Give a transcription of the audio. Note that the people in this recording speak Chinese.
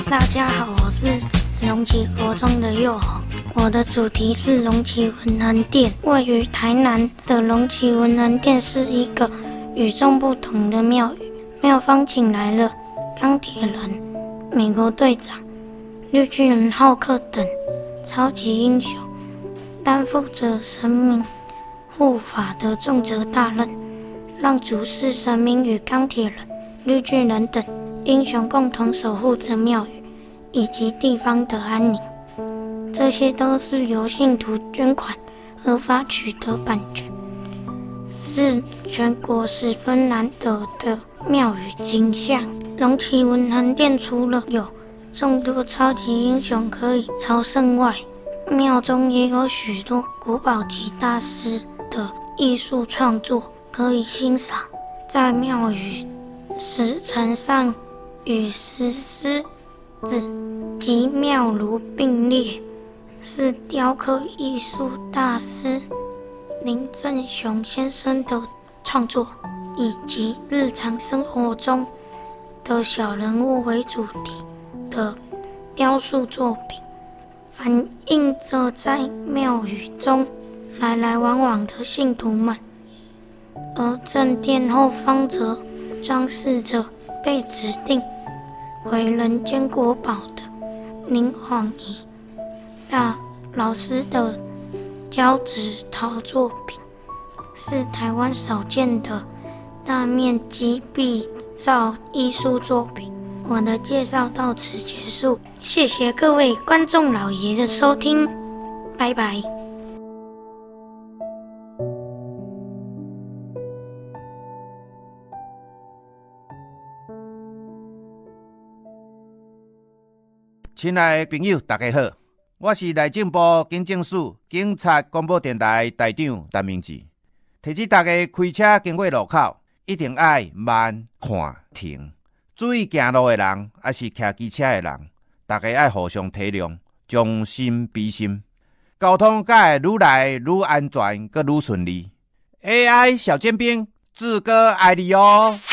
大家好，我是龙崎国中的佑宏。我的主题是龙崎文衡殿。位于台南的龙崎文衡殿是一个与众不同的庙宇。庙方请来了钢铁人、美国队长、绿巨人浩克等超级英雄，担负着神明护法的重责大任，让主事神明与钢铁人、绿巨人等英雄共同守护着庙宇以及地方的安宁。这些都是由信徒捐款合法取得版权，是全国十分难得的庙宇景象。龙崎文衡殿除了有众多超级英雄可以朝圣外，庙中也有许多国宝级大师的艺术创作可以欣赏。在庙宇石层上与石狮子及庙炉并列，是雕刻艺术大师林正雄先生的创作，以及日常生活中的小人物为主题的雕塑作品，反映着在庙宇中来来往往的信徒们。而正殿后方则装饰着被指定为人间国宝的宁晃仪大老师的胶纸陶作品，是台湾少见的大面积壁造艺术作品。我的介绍到此结束，谢谢各位观众老爷的收听，拜拜。 亲爱的朋友，大家好，我是内政部警政署警察广播电台台长陈明志，提醒大家开车经过路口一定要慢看停，注意行路的人还是骑机车的人，大家要互相体谅，将心比心，交通才会愈来愈安全，佮愈顺利。AI 小尖兵，志哥爱你哦。